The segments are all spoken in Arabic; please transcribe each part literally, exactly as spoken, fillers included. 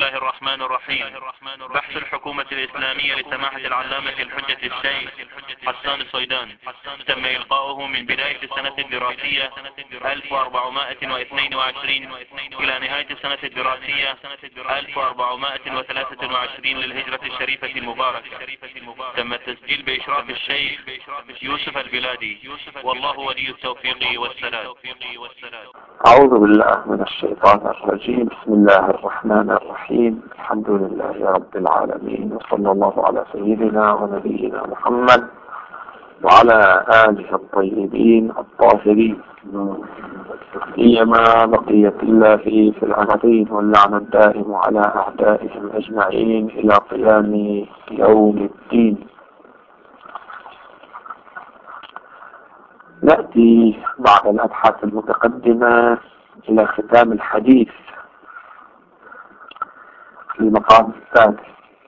الله الرحمن الرحيم. بحث الحكومة الإسلامية لسماحة العلامة الحجة الشيخ حسان الصيدان تم إلقاؤه من بداية السنة الدراسية ألف وأربعمائة واثنين وعشرين إلى نهاية السنة الدراسية ألف وأربعمائة وثلاثة وعشرين للهجرة الشريفة المباركة. تم التسجيل بإشراف الشيخ يوسف البلادي، والله ولي التوفيق والسلام. أعوذ بالله من الشيطان الرجيم. بسم الله الرحمن الرحيم. الحمد لله رب العالمين، وصلى الله على سيدنا ونبينا محمد وعلى آله الطيبين الطاهرين، سيما بقية الله في الأرضين، واللعنة الدائم على أعدائهم أجمعين إلى قيام يوم الدين. نأتي بعد الأبحاث المتقدمة إلى ختام الحديث في المقام السادس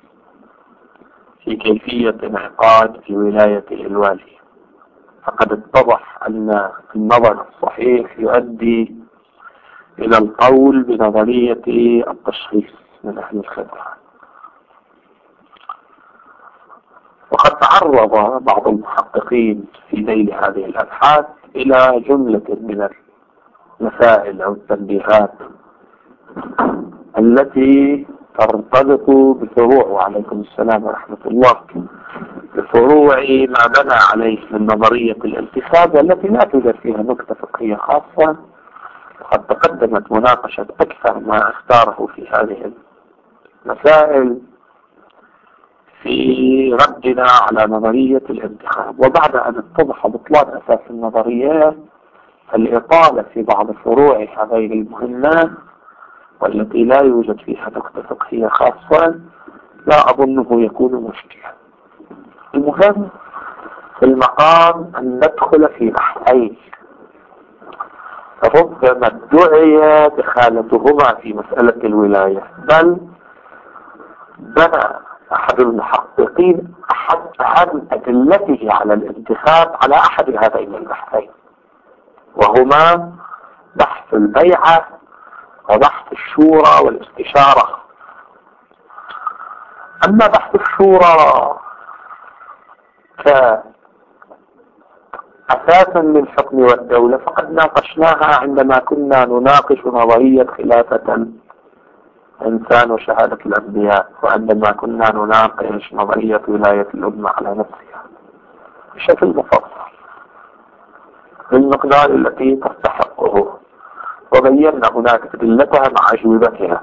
في كيفية انعقاد في ولاية الوالي. فقد اتضح أن النظر الصحيح يؤدي إلى القول بنظرية التشخيص من أهل الخبرة. وقد تعرض بعض المحققين في ذيل هذه الأبحاث إلى جملة من المسائل أو التنبيهات التي ترتبط بفروع، وعليكم السلام ورحمة الله، بفروع ما بنى عليه من نظرية الانتخاب، التي لا توجد فيها نكتة فقهية خاصة. وقد تقدمت مناقشة أكثر ما اختاره في هذه المسائل في ردنا على نظرية الانتخاب. وبعد أن اتضح بطلان أساس النظريات، الإطالة في بعض فروعها غير المهمة والتي لا يوجد فيها نقطة فقهية خاصة لا أظنه يكون مشكلة. المهم في المقام أن ندخل في بحثين ربما ادعي دخالتهما في مسألة الولاية، بل بنى أحد المحققين أحد أهم أدلته على الانتخاب على أحد هذين البحثين، وهما بحث البيعة وبحث الشورى والاستشارة. أما بحث الشورى كأساسا للحكم والدولة فقد ناقشناها عندما كنا نناقش نظرية خلافة إنسان وشهادة الأنبياء، وعندما كنا نناقش نظرية ولاية الأمة على نفسها بشكل مفصل بالمقدار التي تستحقه، وبينا هناك أدلتها مع أجوبتها.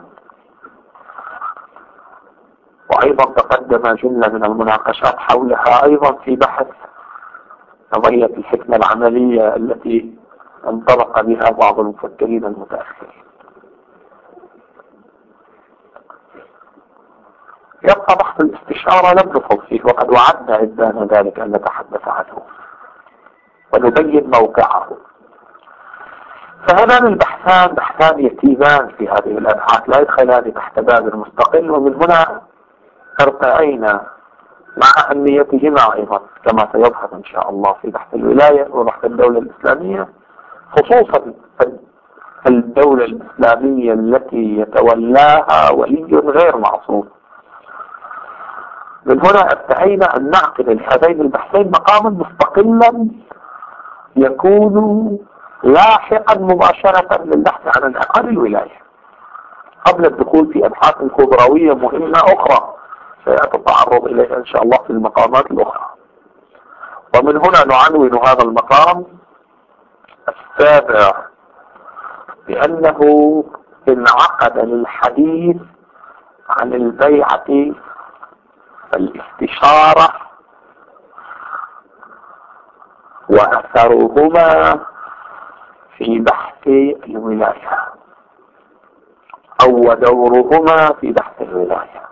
وأيضا تقدم جملة من المناقشات حولها أيضا في بحث نظرية الحكمة العملية التي انطلق بها بعض المفكرين المتأخرين. يبقى بحث الاستشارة لم نفصل فيه، وقد وعدنا إذن ذلك أن نتحدث عنه ونبين موقعه. فهذان البحثان بحثان يتيمان في هذه الأبحاث لا يدخلان تحت باب مستقل، ومن هنا ارتأينا مع أهميتهما أيضا كما سيظهر إن شاء الله في بحث الولاية وبحث الدولة الإسلامية، خصوصا الدولة الإسلامية التي يتولاها ولي غير معصوم. من هنا ارتأينا أن نعقد لهذين البحثين مقاما مستقلا يكون لاحقا مباشرة للبحث عن انعقاد الولاية، قبل الدخول في أبحاث خضروية مهمة أخرى سيأتي التعرض إليها إن شاء الله في المقامات الأخرى. ومن هنا نعنون هذا المقام السابع بأنه انعقد للحديث عن البيعة الاستشارة وأثرهما في بحث الولاية، أو دورهما في بحث الولاية.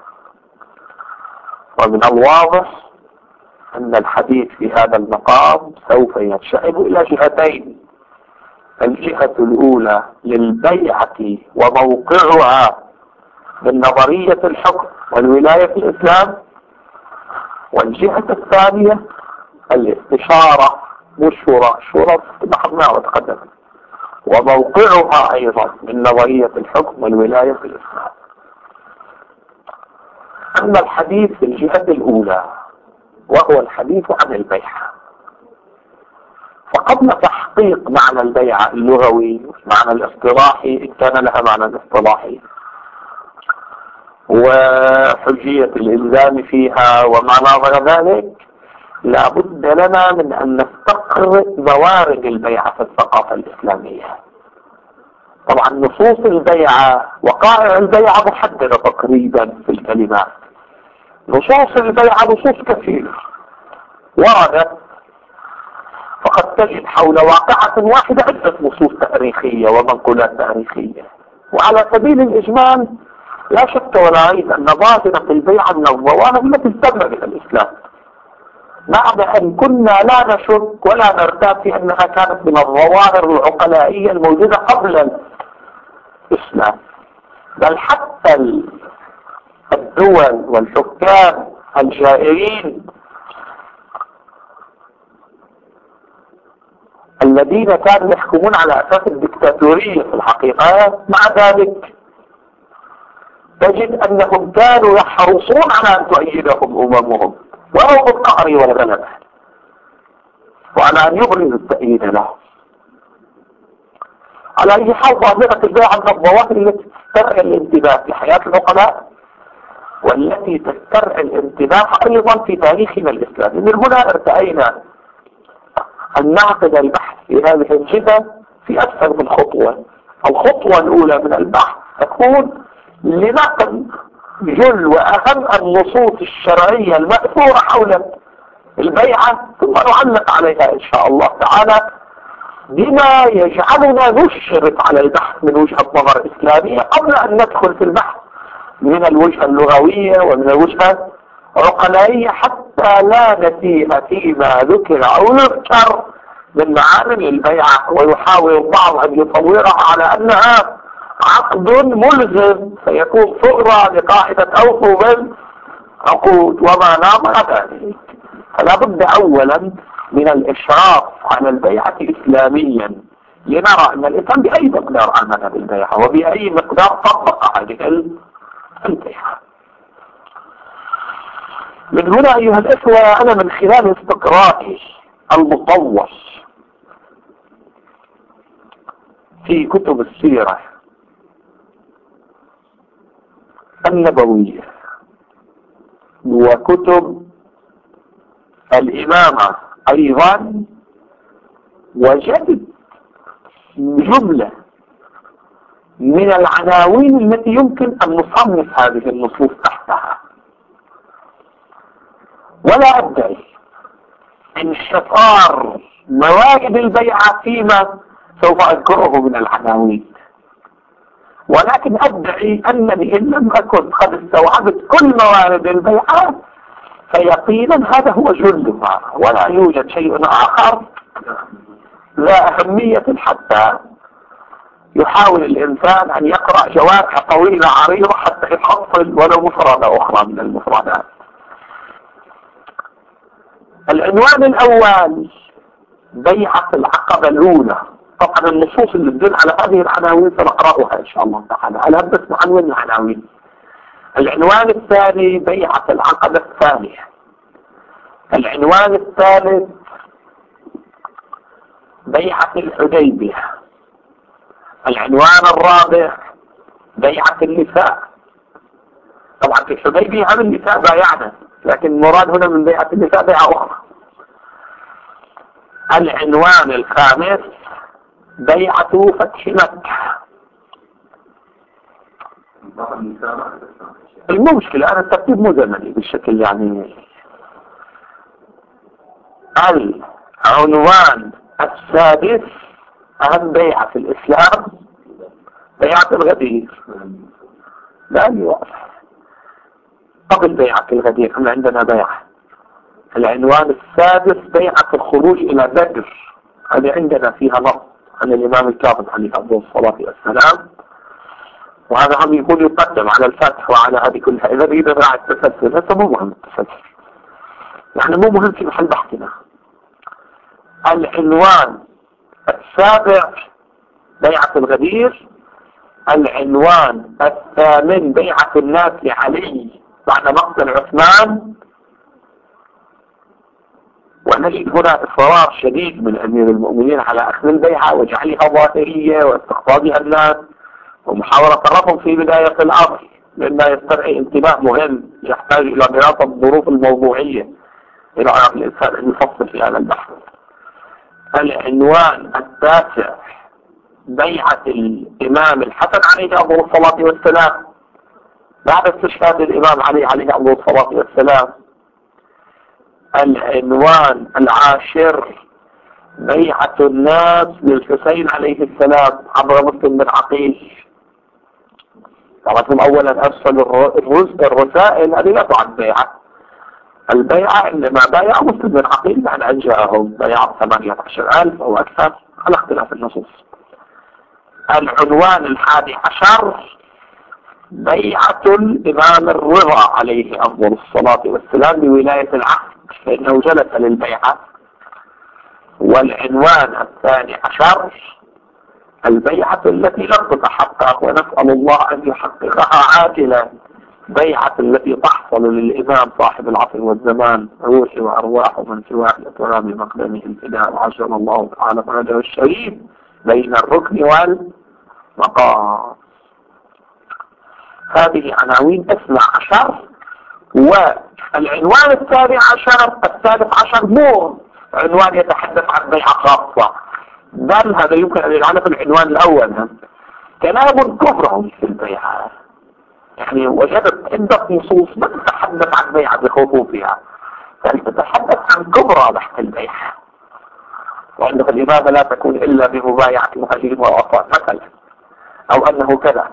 ومن الواضح أن الحديث في هذا المقام سوف ينشعب إلى جهتين: الجهة الأولى للبيعة وموقعها من نظرية الحكم والولاية في الإسلام، والجهة الثانية الاستشارة والشورى، الشورى بحثناها وتقدم، وموقعها أيضا من نظرية الحكم والولاية في الإسلام. أما الحديث في الجهة الأولى وهو الحديث عن البيعة، فقبل تحقيق معنى البيعة اللغوي معنى الاصطلاحي إن كان لها معنى اصطلاحي وحجية الإلزام فيها وما نظر ذلك، لا بد لنا من أن نستقرئ موارد البيعة في الثقافة الإسلامية. طبعا نصوص البيعة وقائع البيعة محددة تقريبا في الكلمات. نصوص البيعة نصوص كثيرة وردت، فقد تجد حول واقعة واحدة عدة نصوص تاريخية ومنقولات تاريخية. وعلى سبيل الإجمال لا شك ولا ريب أن ظاهرة البيعة من الظواهر التي استمر بها الإسلام، بعد أن كنا لا نشك ولا نرتاب في أنها كانت من الظواهر العقلائية الموجودة قبل الإسلام. بل حتى الدول والحكام الجائرين الذين كانوا يحكمون على أساس الدكتاتورية في الحقيقة، مع ذلك تجد أنهم كانوا يحرصون على أن تؤيدهم أممهم ولو بالقهر والغلبة، وعلى أن يبرز التأييد لهم. على أي حال ظاهرة البيعة من الظواهر التي تسترعي الانتباه في حياة العقلاء والتي تسترعي الانتباه أيضا في تاريخنا الإسلامي. من هنا ارتأينا أن نعقد البحث في هذه الجهة في أكثر من خطوة. الخطوة الأولى من البحث تكون لنقل جل وأهم النصوص الشرعية المأثورة حول البيعة، ثم نعلق عليها إن شاء الله تعالى بما يجعلنا نشرف على البحث من وجهة نظر إسلامية قبل أن ندخل في البحث من الوجهة اللغوية ومن الوجهة العقلائية، حتى لا نسيء فيما ذكر أو يذكر من معاني البيعة ويحاول البعض أن يصورها على أنها عقد ملزم فيكون صغرى لقاعدة أوفوا بالعقود وما نام ذلك. فلا بد أولا من الإشراف على البيعة إسلاميا لنرى أن الإسلام بأي مقدار آمن بالبيعة وبأي مقدار طبق هذه البيعة. من هنا أيها الأخوة أنا من خلال استقرائي المطول في كتب السيرة النبوية وكتب الإمامة أيضا وجدت جملة من العناوين التي يمكن أن نصنف هذه النصوص تحتها، ولا أدعي انحصار موارد البيعة فيما سوف أذكره من العناوين، ولكن أدعي أنني إن لم أكن قد استوعبت كل موارد البيعة فيقينا هذا هو جلها، ولا يوجد شيء آخر لا أهمية حتى يحاول الإنسان أن يقرأ جوامع طويلة عريضة حتى يحصل ولو مفردة أخرى من المفردات. العنوان الأول بيعة العقبة الأولى. طبعا النصوص اللي تدل على هذه العناوين سنقرأها إن شاء الله تعالى على بس عنوان العناوين. العنوان الثاني بيعة العقبة الثانية. العنوان الثالث بيعة الحديبية. العنوان الرابع بيعة النساء. طبعا في الحديبية هم النساء بايعنا، لكن المراد هنا من بيعة النساء بيعة أخرى. العنوان الخامس بيعة فتح مكة. المشكلة أنا الترتيب مو زمني بالشكل يعني. العنوان السادس أهم بيعة في الإسلام بيعة الغدير. لا يوافق قبل بيعة الغدير احنا عندنا بيعة. العنوان السادس بيعة الخروج إلى بدر، هذه عندنا فيها نص عن الإمام الكاظم عليه الصلاة والسلام، وهذا هم يكون يقدم على الفتح وعلى هذه كلها. إذا إذا باع التسلسل هذا مو مهم التسلسل، يعني مو مهم في محل بحثنا. العنوان السابع بيعة الغدير. العنوان الثامن بيعة الناس لعلي بعد مقتل عثمان، ونجد هنا إصرار شديد من أمير المؤمنين على أخذ البيعة وجعلها ظاهرية واستقطابها الناس ومحاولة الرفض في بداية الأمر، مما يستدعي انتباه مهم يحتاج إلى دراسة الظروف الموضوعية إلى أن الإنسان أن يفصل في هذا البحث. العنوان التاسع: بيعة الإمام الحسن عليه أفضل الصلاة والسلام بعد استشهاد الإمام علي عليه أفضل الصلاة والسلام. العنوان العاشر: بيعة الناس للحسين عليه السلام عبر مسلم بن عقيل. طبعا أولا أرسل الرسائل هذه لا تعد بيعة. البيعة إنما بايع مسلم بن عقيل بعد أن جاءهم بيعة ثمانية عشر ألف أو أكثر على اختلاف النصوص. العنوان الحادي عشر: بيعة الإمام الرضا عليه أفضل الصلاة والسلام بولاية العهد، فإنه جلس للبيعة. والعنوان الثاني عشر: البيعة التي لم تتحقق ونسأل الله أن يحققها عاجلا، بيعة التي تحصل للإمام صاحب العصر والزمان روحي وأرواح من سواه لترام مقدمه الفداء، وعجل الله تعالى فرجه الشريف بين الركن والمقام. هذه عناوين اثنا عشر. والعنوان الثاني عشر الثالث عشر مو عنوان يتحدث عن بيعة خاصة، بل هذا يمكن أن يجعله في العنوان الأول كلام كفر في البيعة. يعني وجدت عدة نصوص ما تتحدث عن بيعة بخطوطها، بل تتحدث عن كبرى بحث البيعة، وأنه الإمامة لا تكون إلا بمبايعة المهاجرين والأنصار مثلا، أو أنه كذا.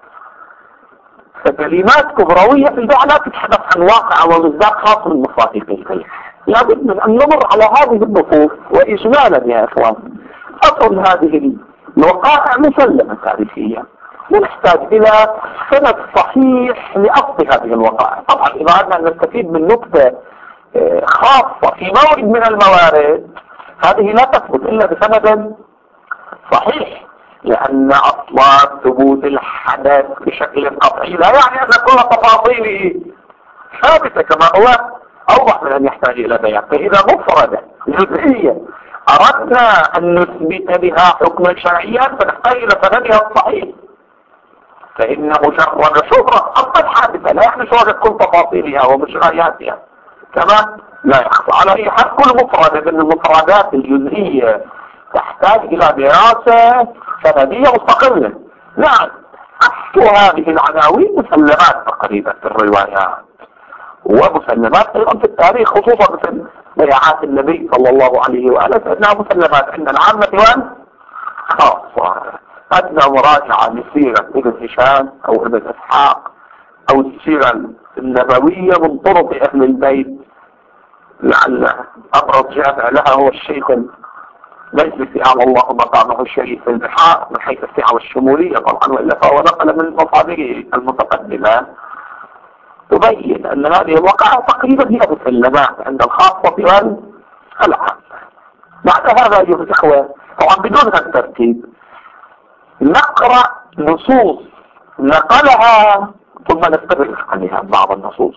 فكلمات كبروية في البيعة لا تتحدث عن واقع ومصداق خاص من مصادق البيعة. لابد من أن نمر على هذه النصوص. وإجمالا يا إخوان، أصل هذه الوقائع مسلمة تاريخيا، ونحتاج إلى سند صحيح لأصل هذه الوقائع. طبعا إذا أردنا أن نستفيد من نقطة خاصة في مورد من الموارد، هذه لا تثبت إلا بسند صحيح، لأن أصلا ثبوت الحدث بشكل قطعي لا يعني أن كل تفاصيله ثابتة كما هو أوضح من أن يحتاج إلى بيان. فإذا مفردة جزئية أردنا أن نثبت بها حكما شرعيا فنحتاج إلى سندها الصحيح، فإن مجرد شهرة أصلا حادثة لا يعني شهرة كل تفاصيلها ومجرياتها، كما لا يخفى على أي حال كل مفردة من المفردات الجزئية تحتاج إلى دراسة سندية مستقلة. نعم، أصل هذه العناوين مسلمات تقريبا في الروايات ومسلمات أيضا في التاريخ، خصوصا في بيعات النبي صلى الله عليه وآله، فإنها مسلمات عند العامة والخاصة. أدنى مراجعة لسيرة ابن هشام أو ابن إسحاق أو السيرة النبوية من طرق أهل البيت، لعل أبرز جامع لها هو الشيخ المجلسي أعلى الله مقامه الشريف في البحار من حيث السعة والشمولية طبعا، وإلا فهو نقل من مصادره المتقدمة تبين أن هذه الوقائع تقريبا هي مسلمات عند الخاصة والعامة. بعد هذا أيها الإخوة، طبعا بدون الترتيب نقرأ نصوص نقلها ثم نستدرك عليها بعض النصوص.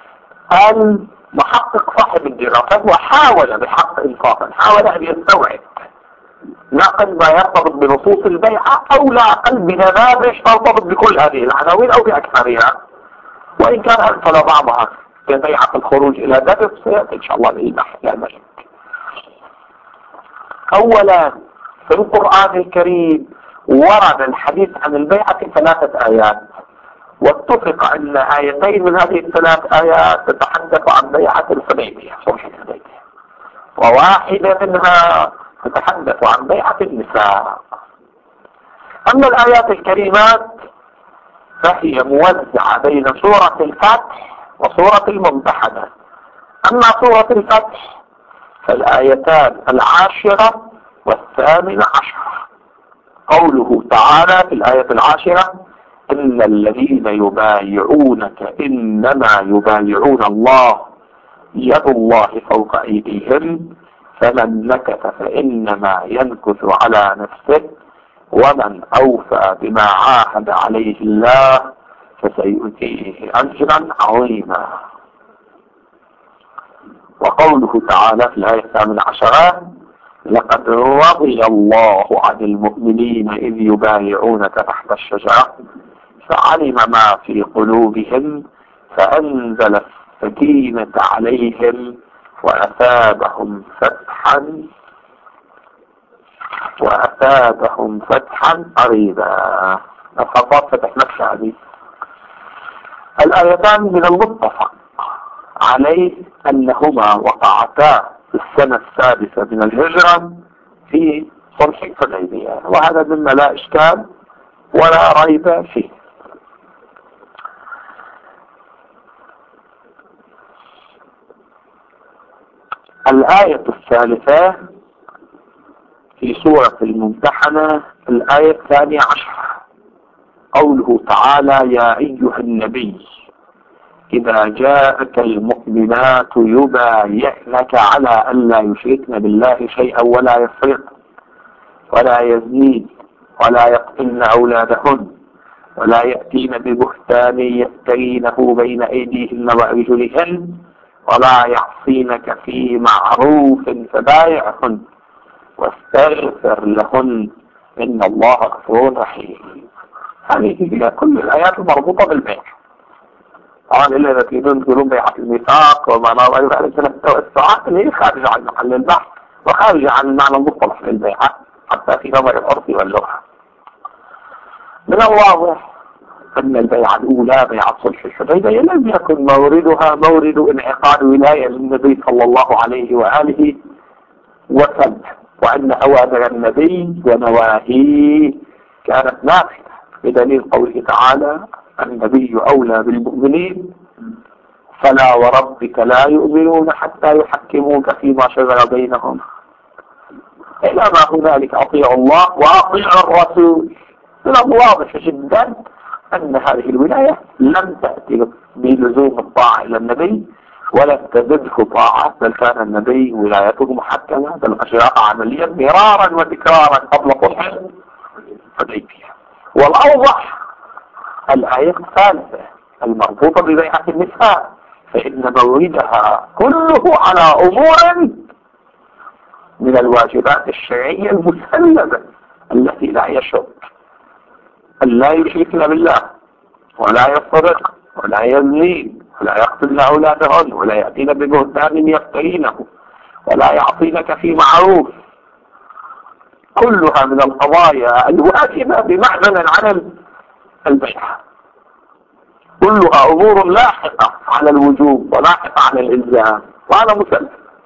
المحقق صاحب الدراسة وحاول بحق إنصافا حاول أن يستوعب نقل ما يرتبط بنصوص البيعة أو لا أقل بنماذج ترتبط بكل هذه العناوين أو بأكثرها، وإن كان أرسل بعضها كبيعة الخروج إلى درس سيأتي إن شاء الله للبحث لا مجال. أولا في القرآن الكريم ورد الحديث عن البيعة في ثلاثة آيات، واتفق أن آيتين من هذه الثلاث آيات تتحدث عن بيعة الحديبية صلح الحديبية، وواحدة منها تتحدث عن بيعة النساء. أما الآيات الكريمات فهي موزعة بين سورة الفتح وسورة الممتحنة. أما سورة الفتح فالآيتان العاشرة والثامنة عشر، قوله تعالى في الآية العاشرة: إن الذين يبايعونك إنما يبايعون الله يد الله فوق أيديهم فمن نكث فإنما ينكث على نفسه ومن أوفى بما عاهد عليه الله فسيؤتيه أجرا عظيما. وقوله تعالى في الآية الثامنة عشرة: لقد رضي الله عن المؤمنين إذ يبايعونك تحت الشجرة فعلم ما في قلوبهم فأنزل السكينة عليهم وأثابهم فتحا وأثابهم فتحا قريبا. الخطاب فتح نفسه هذه الآيتان من المتفق عليه أنهما وقعتا في السنة السادسة من الهجرة في صلح الحديبية، وهذا مما لا إشكال ولا ريب فيه. الآية الثالثة في سورة الممتحنة الآية الثانية عشرة، قوله تعالى: يا أيها النبي إذا جاءك المؤمنات يبايعنك على أن لا يشركن بالله شيئا ولا يسرقن ولا يزنين ولا يقتلن أولادهن ولا يأتين ببهتان يفترينه بين أيديهن وأرجلهن ولا يعصينك في معروف فبايعهن واستغفر لهن إن الله غفور رحيم. هذه هي كل الآيات المربوطة بالبيع. طبعا إلا إذا تريدون تقولون بيعة الميثاق وما غير ذلك من التوسعات اللي هي خارجة عن محل البحث وخارجة عن المعنى المصطلح للبيعة حتى في نظر العرف واللغة. من الواضح أن البيعة الأولى بيعة صلح الحديبية لم يكن موردها مورد انعقاد ولاية للنبي صلى الله عليه وآله وسلم، وأن أوامر النبي ونواهيه كانت نافذة بدليل قوله تعالى: النبي أولى بالمؤمنين فلا وربك لا يؤمنون حتى يحكموك فيما شجر بينهم إلى ما هنالك أطيعوا الله وأطيعوا الرسول. من الواضح جدا أن هذه الولاية لم تأتي بلزوم الطاعة إلى النبي ولم تزده طاعة، بل كان النبي ولايته محكمة بل أجراء عمليا مرارا وتكرارا قبل صلح الحديبية. والأوضح الآية الثالثة المربوطة ببيعة النساء، فإن موردها كله على أمور من الواجبات الشرعية المسلمة التي لا يشك أن لا يشركن بالله ولا يسرق ولا يزنين ولا يقتلن أولادهن ولا يأتين ببهتان يفترينه ولا يعصينك في معروف. كلها من القضايا الواجبة بمعزل عن البيعة، كلها أمور لاحقة على الوجوب ولاحقة على الإلزام وهذا مسلم.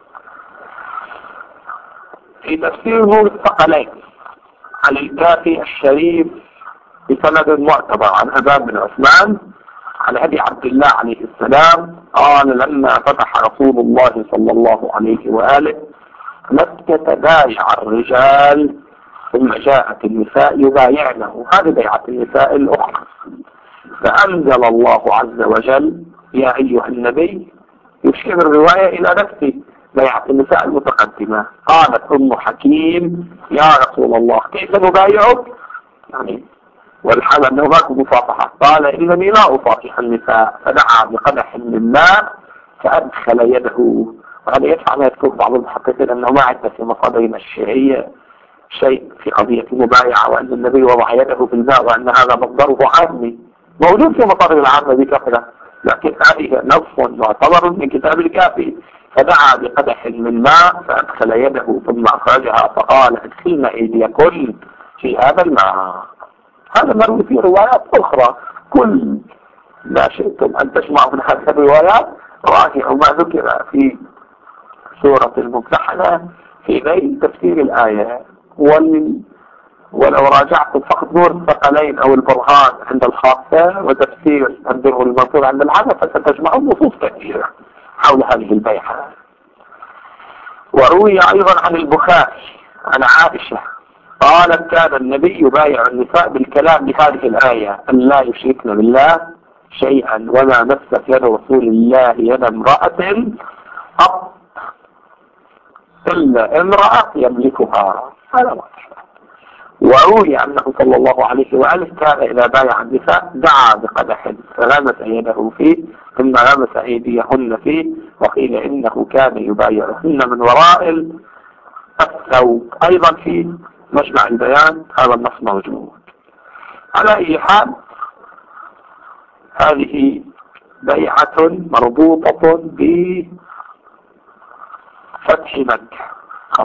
في تفسير نور الثقلين عن الكافي الشريف بسند معتبر عن أبان بن عثمان عن أبي عبد الله عليه السلام قال: لما فتح رسول الله صلى الله عليه وآله مكة بايع الرجال ثم جاءت النساء يبايعنه، هذه بيعة النساء الأخرى، فأنزل الله عز وجل: يا أيها النبي، يشير الرواية إلى نفسه بيعة النساء المتقدمة. قالت أم حكيم: يا رسول الله كيف نبايعك؟ يعني والحال أنه ماكو مصافحة. قال: إنني لا أصافح النساء. فدعا بقدح من ماء فأدخل يده. وهذا يدفع ما يذكر بعض المحققين أنه ما عدت في مصادرنا الشيعية شيء في قضية المبايعة وأن النبي وضع يده في الماء وأن هذا مصدره عامي موجود في مصادر العامة بكثرة، لكن هذه نص معتبر من كتاب الكافي. فدعا بقدح من ماء فأدخل يده ثم أخرجها فقال: ادخلن أيديكن في هذا الماء. هذا مروي في روايات أخرى. كل ما شئتم أن تسمعوا من هذه الروايات راجعوا ما ذكر في سورة الممتحنة في بين تفسير الآية. ول... ولو راجعتم فقط نور الثقلين أو البرهان عند الخاصة وتفسير الدر المنصور عند العامة فستجمعون نصوص كثيرة حول هذه البيعة. وروي أيضا عن البخاري عن عائشة قالت: كان النبي يبايع النساء بالكلام بهذه الآية: أن لا يشركن بالله شيئا وما مست يد رسول الله يد امرأة قط إلا امرأة يملكها. هذا واضح. وروي أنه صلى الله عليه وآله كان إذا بايع النساء دعا بقدح فغمس يده فيه ثم غمس أيديهن فيه، وقيل إنه كان يبايعهن من وراء الثوب. أيضا في مجمع البيان هذا النص موجود. على أي حال هذه بيعة مربوطة بفتح مكة.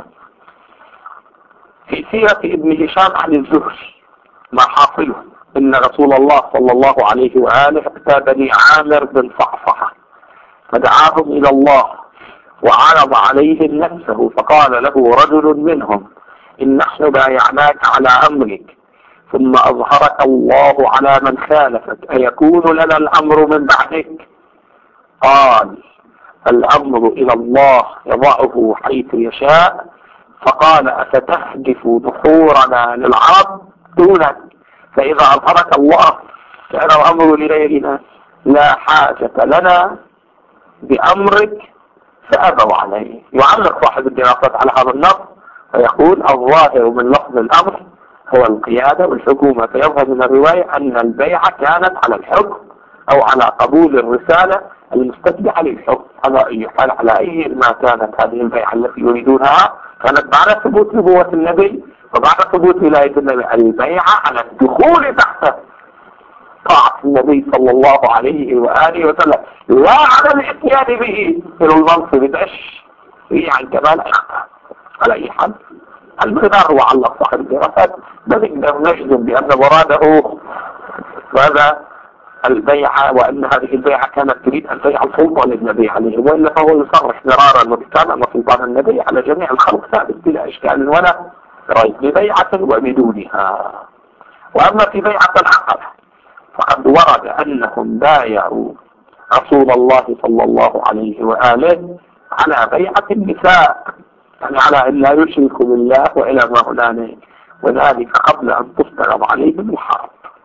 في سيرة ابن هشام عن الزهري ما حاصله إن رسول الله صلى الله عليه وآله أتى بني عامر بن صعصعة فدعاهم إلى الله وعرض عليهم نفسه، فقال له رجل منهم إن نحن بايعناك على أمرك ثم أظهرك الله على من خالفك، أيكون لنا الأمر من بعدك؟ قال الأمر إلى الله يضعه حيث يشاء. فقال أفتهدف نحورنا للعرب دونك؟ فإذا أظهرك الله كان الأمر لغيرنا، لا حاجة لنا بأمرك فأبوا عليه. يعلق صاحب الدراسات على هذا النص ويقول الظاهر من لفظ الأمر هو القيادة والحكومة، فيظهر من الرواية أن البيعة كانت على الحكم أو على قبول الرسالة المستتبعة للحكم. على أي حال على أي ما كانت هذه البيعة التي يريدونها كانت بعد ثبوت نبوة النبي وبعد ثبوت ولاية النبي. البيعة على الدخول تحت طاعة النبي صلى الله عليه وآله وسلم، لا على الاتيان به إلى المنصب بأش عن كمال أخطاء. على أي حال المقدار هو على صاحب الدراسات نقدر نجزم بأن مراده هذا البيعة، وأن هذه البيعة كانت تريد أن تجعل سلطة للنبي عليه، وإلا فهو يصرح مرارا وكتابا أن سلطان النبي على جميع الخلق ثابت بلا إشكال ولا ريب ببيعة وبدونها. وأما في بيعة العقبة فقد ورد أنهم بايعوا رسول الله صلى الله عليه وآله على بيعة النساء، يعني على أن لا يشركوا بالله وإلى ما هنالك، وذلك قبل أن تفترض عليهم الحرب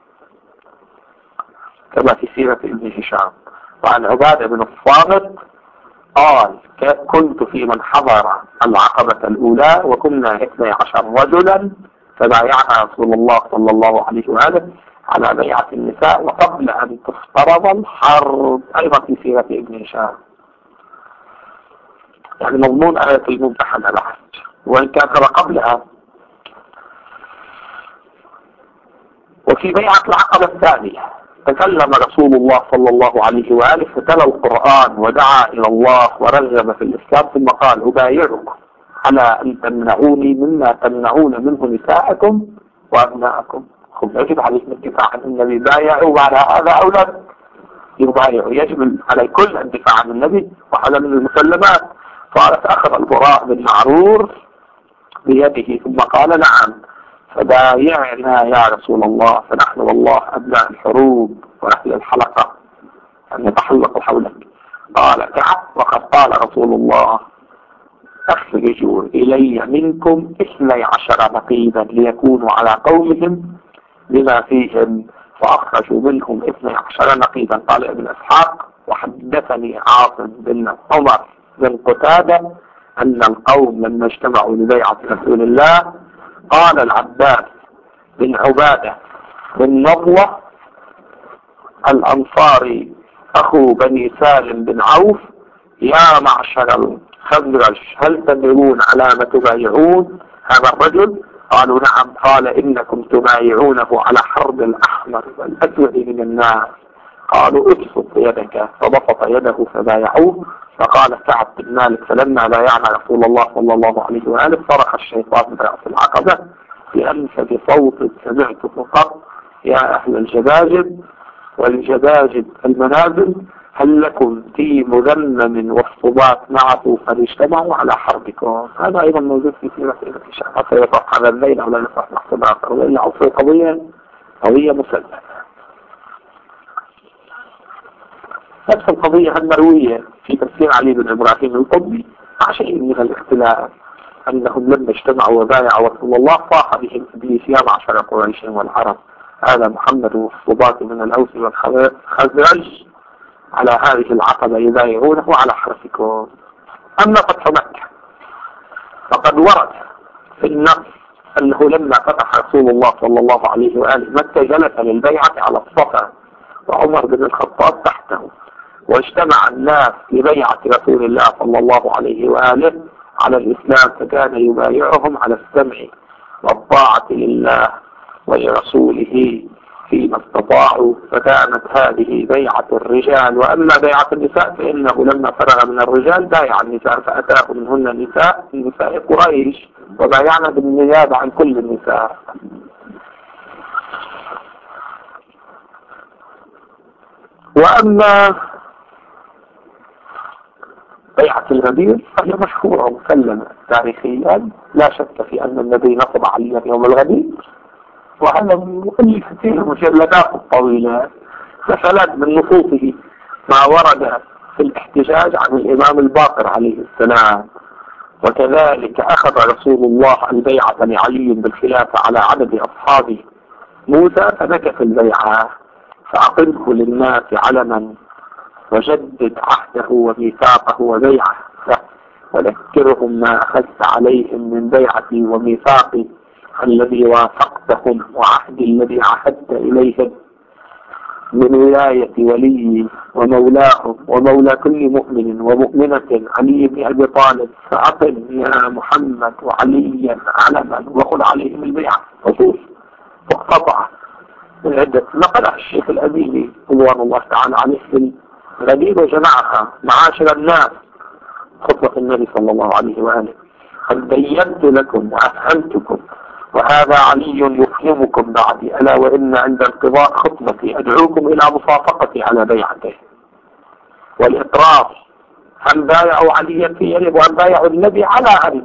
كما في سيرة ابن هشام. وعن عبادة بن الصامت قال كنت في من حضر العقبة الأولى وكنا اثني عشر رجلا فبايعنا رسول الله صلى الله عليه وآله على بيعة النساء وقبل أن تفترض الحرب، أيضا في سيرة ابن هشام. يعني مضمون آية الممتحنة العهد، وإن كان قبلها. وفي بيعة العقبة الثانية تكلم رسول الله صلى الله عليه وآله فتلا القرآن ودعا إلى الله ورغب في الإسلام، ثم قال أبايعكم على أن تمنعوني مما تمنعون منه نساءكم وأبناءكم. خب يجب عليكم الدفاع عن النبي، بايعوا وعلى هذا أولاد يبايعوا، يجب على الكل الدفاع عن النبي وهذا من المسلمات. قالت أخذ البراء بن معرور بيده ثم قال نعم فبايعنا يا رسول الله، فنحن والله أبناء الحروب ونحن الحلقة أن نتحلق حولك. قال كعب وقد قال رسول الله أخرجوا إلي منكم اثني عشر نقيبا ليكونوا على قومهم بما فيهم، فأخرجوا منهم اثني عشر نقيبا. قال ابن إسحاق وحدثني عاصم بن عمر بن قتادة أن القوم لما اجتمعوا لبيعة رسول الله قال العباس بن عبادة بن نضوة الأنصاري أخو بني سالم بن عوف يا معشر الخزرج هل تدرون على ما تبايعون هذا الرجل؟ قالوا نعم. قال إنكم تبايعونه على حرب الأحمر والأسود من الناس. قالوا ابسط يدك، فبسط يده فبايعوه. فقال كعب بن مالك فلما بايعنا رسول الله صلى الله عليه وآله صرخ الشيطان برأس العقبة بأنفذ صوت سمعته قط يا أهل الجباجب والجباجب المنازل هل لكم في مذمم والصبات معه فاجتمعوا على حربكم. هذا أيضا موجود في سيرة ابن هشام. سيطرح هذا الليل أو لا يطرح نحسب آخر، وإلا عصر قضية قضية مسلمة. نفس القضية المروية في تفسير علي بن إبراهيم القطبي مع شيء من الاختلاف أنهم لما اجتمعوا وبايعوا رسول الله صاح بهم إبليس يا معشر قريش والعرب هذا محمد والصباط من الأوس والخزرج على هذه العقبة يبايعونه على حرفكم. أما فتح مكة فقد ورد في النص أنه لما فتح رسول الله صلى الله عليه وآله مكة جلس للبيعة على الصفا وعمر بن الخطاب تحته، واجتمع الناس لبيعة رسول الله صلى الله عليه وآله على الإسلام، فكان يبايعهم على السمع والطاعة لله ولرسوله فيما استطاعوا، فكانت هذه بيعة الرجال. وأما بيعة النساء فإنه لما فرغ من الرجال بايع النساء، فأتاه منهن النساء نساء قريش وبايعنا بالنيابة عن كل النساء. وأما بيعة الغدير فهي مشهورة ومسلمة تاريخيا، لا شك في أن النبي نصب عليا يوم الغدير، وهذا من كل كثير المجلدات الطويلة مثلا من نصوصه ما ورد في الاحتجاج عن الإمام الباقر عليه السلام. وكذلك أخذ رسول الله البيعة لعلي بالخلافة على عدد أصحابه موسى، فنكث البيعة فأقمه للناس علما وجدد عهده وميثاقه وبيعه، وذكرهم ما أخذت عليهم من بيعتي وميثاقي الذي وافقتهم وعهدي الذي عهدت إليهم من ولاية ولي ومولاهم ومولى كل مؤمن ومؤمنة علي بن أبي طالب، فأقم يا محمد وعليا علما وخذ عليهم البيعة. خصوص مقتطعة من عدة نقلها الشيخ الأميني رضوان الله تعالى عليه في الغدير وجمعها: معاشر الناس، خطبة النبي صلى الله عليه وآله: قد بينت لكم وأفهمتكم، وهذا علي يفهمكم بعدي، ألا وإن عند انقضاء خطبتي أدعوكم إلى مصافقتي على بيعته والإقرار. هم بايعوا عليا في يرب وهم بايعوا النبي على علي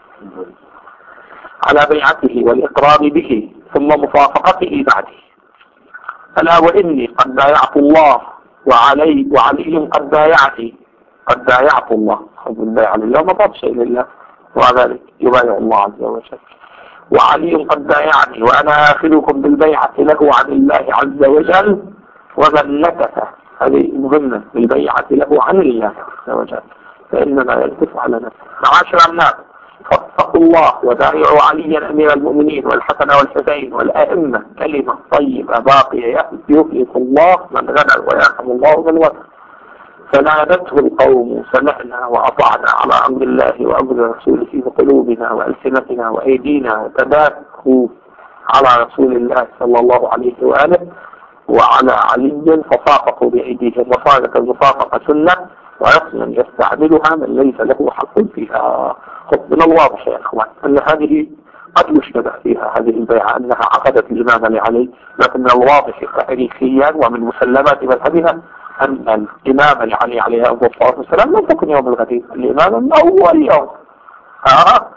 على بيعته والإقرار به ثم مصافقته بعدي، ألا وإني قد بايعت الله وعلي وعلي قد بايعتي، قد بايعت الله. خذ البيعة لله ما طاب شيء لله، وذلك يبايع الله عز وجل. وعلي قد بايعني وأنا آخذكم بالبيعة له عن الله عز وجل، ومن نكث، هذه مهمة، بالبيعة له عن الله عز وجل فإنما يلتف على نفسه. معاشر الناس، فاتقوا الله وبايعوا عليا أمير المؤمنين والحسن والحسين والأئمة، كلمة طيبة باقية يفلح الله من غدر ويرحم الله من وتر. فنادته القوم سمعنا وأطعنا على أمر الله وأمر رسوله بقلوبنا وألسنتنا وأيدينا، وتباكوا على رسول الله صلى الله عليه وآله وعلى علي، فصافقوا بأيديهم، وصارت المصافقة سنة ويصلا يستعملها من ليس له حق فيها. خذ من الواضح يا أخوان أن هذه قد يشتبه فيها هذه البيعة أنها عقدت الإمام لعلي، لكن من الواضح تاريخيا ومن مسلمات مذهبها أن الإمام لعلي عليه الصلاة والسلام لم تكن يوم الغدير، الإمام من أول يوم. ها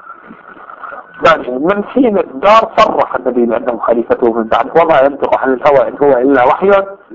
من حين الدار صرح النبي بأنه خليفته من بعده، وما ينطق عن الهوى إن هو إلا وحي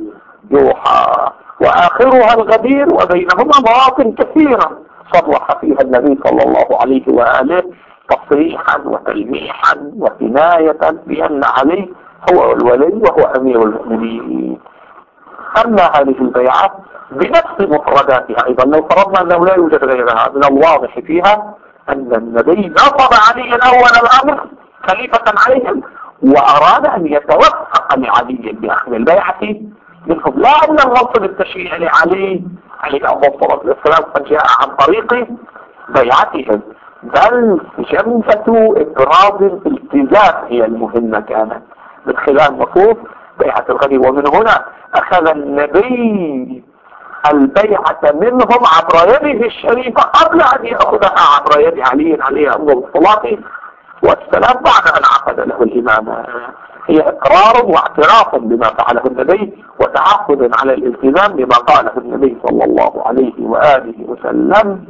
يوحى، وآخرها الغدير، وبينهما مواطن كثيرة صرح فيها النبي صلى الله عليه وآله تصريحا وتلميحا وكناية بأن علي هو الولي وهو أمير المؤمنين. أما هذه البيعة بنفس مفرداتها أيضا، لو فرضنا أنه لا يوجد غيرها، من الواضح فيها أن النبي نصب عليا أول الأمر خليفة عليهم، وأراد أن يتوفق لعلي بأخذ البيعة منهم، لا أن الغلط التشريع لعلي عليه الصلاة والسلام قد جاء عن طريق بيعتهم، بل جملة إبراز الالتزام هي المهمة كانت من خلال نصوص بيعة الغدير. ومن هنا أخذ النبي البيعة منهم عبر يده الشريفة قبل أن يأخذها عبر يد علي عليه الصلاة والسلام بعد أن عقد له الإمامة. هي إقرار واعتراف بما فعله النبي وتعهد على الالتزام بما قاله النبي صلى الله عليه وآله وسلم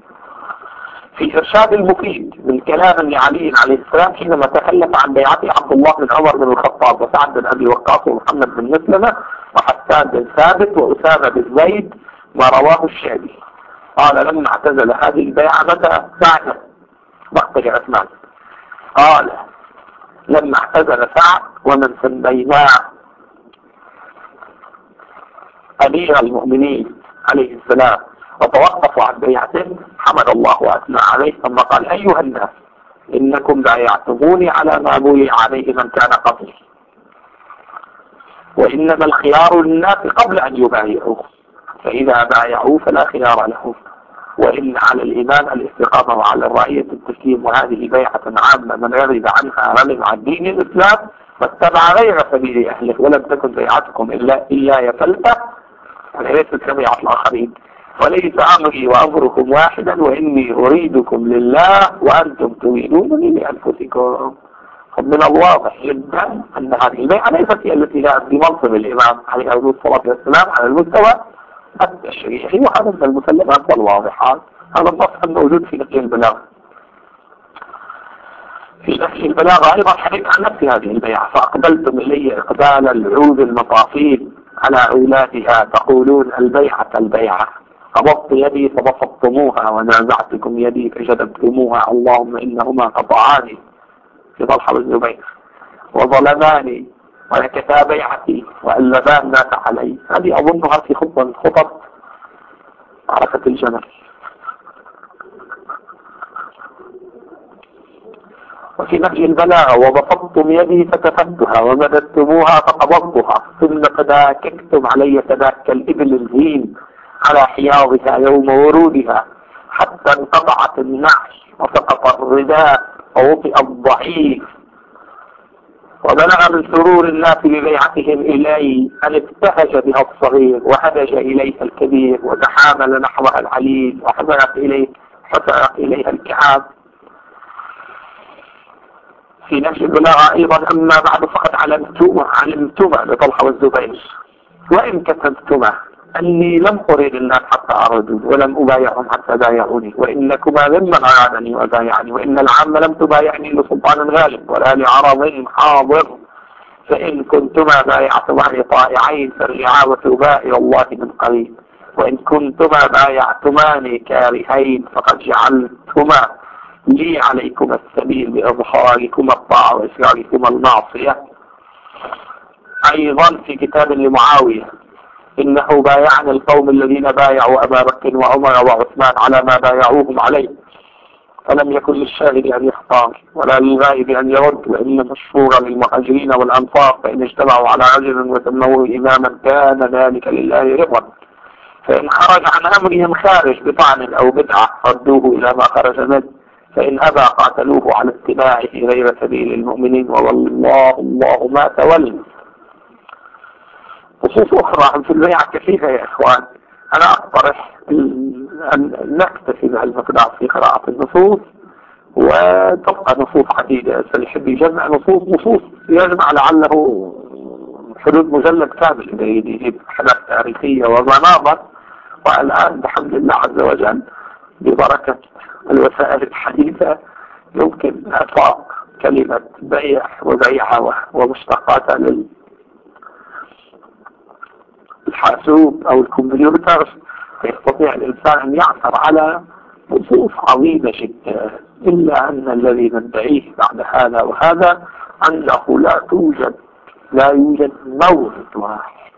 في إرشاد المفيد من كلام لعلي عليه السلام حينما تخلف عن بيعته عبد الله بن عمر بن الخطاب وسعد بن أبي وقاص ومحمد بن مسلمة وحسان بن ثابت وأسامة بن زيد، ما رواه الشعبي قال: لما اعتزل هذه البيعة متى بعد مقتل عثمان، قال: لما اعتزل سعد ومن سميناه أمير المؤمنين عليه السلام وتوقفوا عن بيعته، حمد الله وأثنى عليه، ثم قال: أيها الناس، إنكم بايعتموني على ما بويع عليه من كان قبلي، وإنما الخيار للناس قبل أن يبايعوا، فإذا بايعوا فلا خيار لهم. وإن على الإيمان الاستقامة وعلى الرعية التسليم، وهذه بيعة عامة من رغب عنها رغب عن دين الإسلام واتبع غير سبيل أهله، ولم تكن بيعتكم إلا إياي فلتة، وليست كبيعة الآخرين. وليس أمري وأمركم واحدا، وإني أريدكم لله وأنتم تريدونني لأنفسكم. من الواضح جدا أن هذه البيعة ليست هي التي جاءت بمنصب الإمام عليه الصلاة والسلام على المستوى التشريعي، وهذا من المسلمات والواضحات. هذا النص الموجود في نهج البلاغة. في نهج البلاغة أيضا حديث عن نفس هذه البيعة: فأقبلتم إلي إقبال العود المطافيل على أولادها تقولون البيعة البيعة، قبضت يدي فبسطتموها ونازعتكم يدي فجذبتموها، اللهم إنهما قطعاني في طلحة والزبير وظلماني ونكتا بيعتي وألبان مات علي. هذه أظنها في خطبة من خطب معركة الجمل. وفي نهج البلاغة: وبسطتم يدي فكفتها ومددتموها فقبضتها، ثم تداككتم علي تداك الإبل الهين على حياضها يوم ورودها، حتى انقطعت النعش وسقط الرداء ووطئ الضعيف، وبلغ من سرور الناس ببيعتهم إلي أن ابتهج بها الصغير وهدج إليها الكبير وتحامل نحوها العليل وحزنت إليه حسنت إليها الكعاب. في نفس البلاغة أيضا: أما بعد فقد علمتما علمتما لطلحة والزبير وإن كتبتما أني لم أريد الناس حتى أردوا ولم أبايعهم حتى بايعوني، وإنكما ممن أرادني وبايعني، وإن العامة لم تبايعني لسلطان غالب ولا لعرض حاضر، فإن كنتما بايعتماني طائعين فارجعا وتوبا إلى الله من قريب، وإن كنتما بايعتماني كارهين فقد جعلتما لي عليكم السبيل بإظهاركم الطاعة وإسراركم المعصية. أيضا في كتاب لمعاوية: إنه بايعني القوم الذين بايعوا أبا بكر وعمر وعثمان على ما بايعوهم عليه، فلم يكن للشاهد أن يختار ولا للغائب أن يرد، وإنما الشورى للمهاجرين والأنصار، فإن اجتمعوا على رجل وسموه إماما كان ذلك لله رضا، فإن خرج عن أمرهم خارج بطعن أو بدعة ردوه إلى ما خرج منه، فإن أبى قاتلوه على اتباعه غير سبيل المؤمنين، والله الله ما تولى. خصوص أخرى في البيعة كثيرة يا إخوان. أنا أقترح أن نكتفي بالمقدار في قراءة النصوص، وتبقى نصوص عديدة. سيحب يجمع نصوص نصوص يجمع لعله حدود مجلد كامل إذا يجيب حدث تاريخية ومناظر. والآن بحمد الله عز وجل ببركة الوسائل الحديثة يمكن إطلاق كلمة بيع وبيعة ومشتقاتها للحاسوب أو الكمبيوتر، فيستطيع الإنسان أن يعثر على نصوص عظيمة جدا. إلا أن الذي ندعيه بعد هذا وهذا أنه لا توجد لا يوجد مورد واحد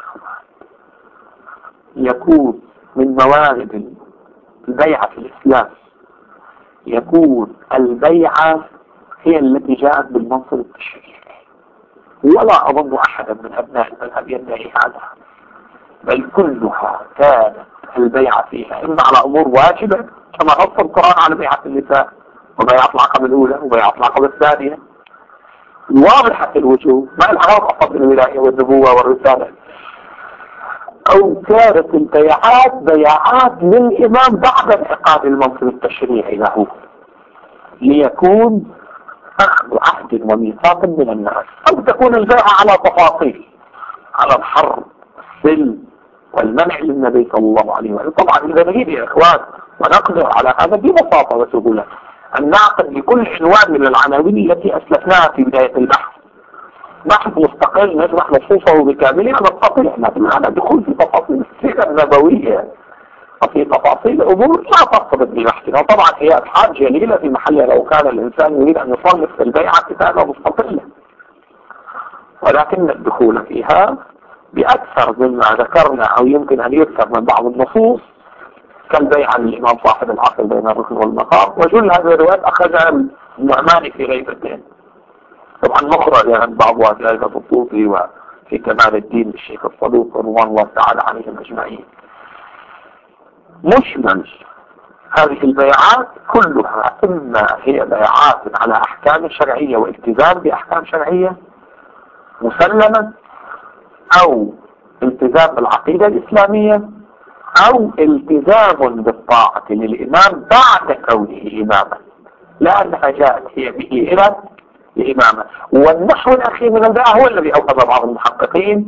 يكون من موارد البيعة في الإسلام يكون البيعة هي التي جاءت بالمنصب التشريعي، ولا أظن أحدا من أبناء المذهب يدعي هذا، بل كلها كانت البيعة فيها إما على أمور واجبة كما نص القرآن على بيعة النساء وبيعة العقبة الأولى وبيعة العقبة الثانية واضحة الوجوه ما العلاقة أصلا بالولاية والنبوة والرسالة، أو كانت البيعات بيعات للإمام بعد انعقاد المنصب التشريعي له ليكون أخذ عهد وميثاق من الناس، أو تكون البيعة على تفاصيل على الحرب السلم والمنع للنبي صلى الله عليه وسلم. طبعا إذا نريد يا إخوان ونقدر على هذا ببساطة وسهولة أن نعقد لكل عنوان من العناوين التي أسلفناها في بداية البحث بحث مستقل نشرح نصوصه بكاملها، نستطيع أن دخول في تفاصيل السيرة النبوية وفي تفاصيل أمور لا ترتبط ببحثنا. طبعا هي أبحاث جليلة في محلها لو كان الإنسان يريد أن يصنف في البيعة كتابة مستقلة، ولكن الدخول فيها بأكثر مما ذكرنا أو يمكن أن يذكر من بعض النصوص كالبيعة للإمام صاحب العصر بين الركن والمقام، وجل هذه الروايات أخذها النعمان في غيبتين، طبعا مخرج عن بعض وثائق الطوطي وفي كمال الدين الشيخ الصدوق رضوان الله تعالى عليهم أجمعين. مشمل هذه البيعات كلها إما هي بيعات على أحكام شرعية والتزام بأحكام شرعية مسلمة، أو التزام بالعقيدة الإسلامية، أو التزام بالطاعة للإمام بعد كونه إماما، لأنها جاءت هي به إلى الإمامة. والنحو الأخير من البيعة هو الذي أوقظ بعض المحققين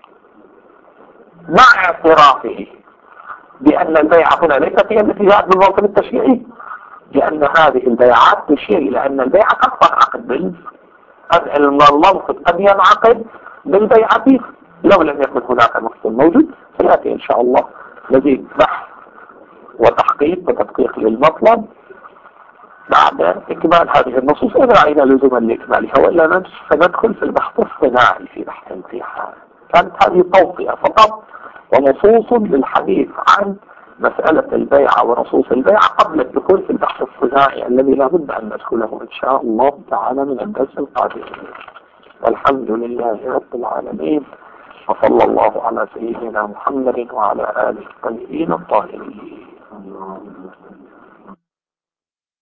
مع اعترافه بأن البيعة هنا ليست هي التي جاءت بالموطن التشريعي، لأن هذه البيعات تشير إلى أن البيعة قد تنعقد بال المنصب قد ينعقد بالبيعة لو لم يكن هناك نص موجود. سيأتي إن شاء الله مزيد بحث وتحقيق وتدقيق للمطلب بعد إكمال هذه النصوص، إذا رأينا لزوما لإكمالها، وإلا سندخل في البحث الصناعي في بحث الامتحان. كانت هذه توصية فقط ونصوص للحديث عن مسألة البيعة ونصوص البيعة قبل الدخول في البحث الصناعي الذي لا بد أن ندخله إن شاء الله تعالى من الدرس القادم. والحمد لله رب العالمين، وصلى الله على سيدنا محمد وعلى آله الطيبين الطاهرين.